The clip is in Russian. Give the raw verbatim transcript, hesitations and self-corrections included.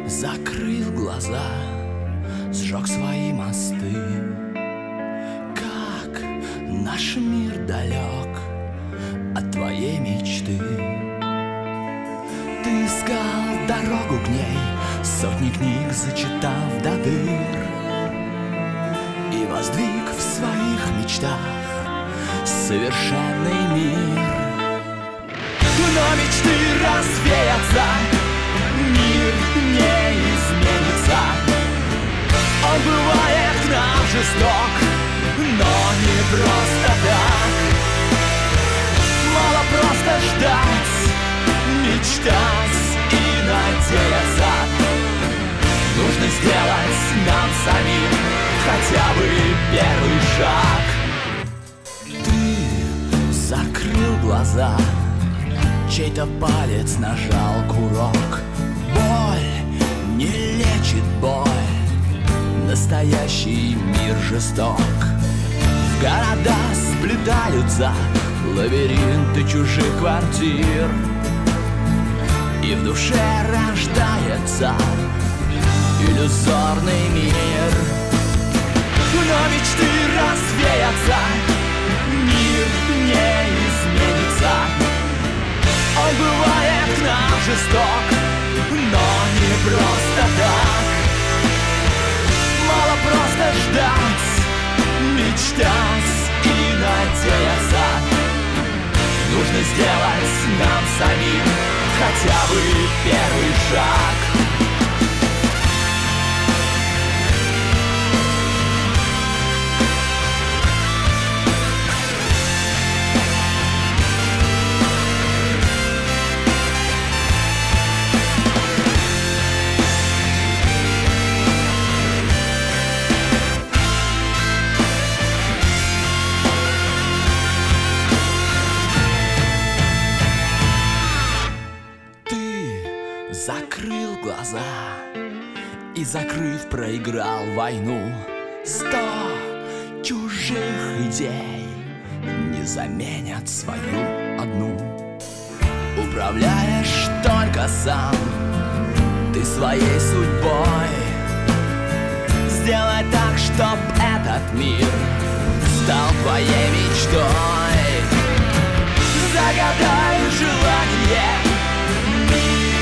закрыл глаза, сжег свои мосты. Как наш мир далек от твоей мечты. Ты искал дорогу к ней, сотни книг зачитав до дыр, и воздвиг в своих мечтах совершенный мир. Но мечты развеются, мир не изменится. Он бывает к нам жесток, но не просто так. Мало просто ждать, мечтать и надеяться. Нужно сделать нам самим хотя бы первый шаг. Ты закрыл глаза, чей-то палец нажал курок. Боль не лечит боль, настоящий мир жесток. В города сплетаются лабиринты чужих квартир, и в душе рождается иллюзорный мир. Но мечты развеются, мир не изменится. Он бывает к нам жесток, но не просто так. Мало просто ждать, мечтать и надеяться. Нужно сделать нам самим хотя бы первый шаг. Закрыл глаза и, закрыв, проиграл войну. Сто чужих идей не заменят свою одну. Управляешь только сам ты своей судьбой. Сделай так, чтоб этот мир стал твоей мечтой. Загадай желание, мир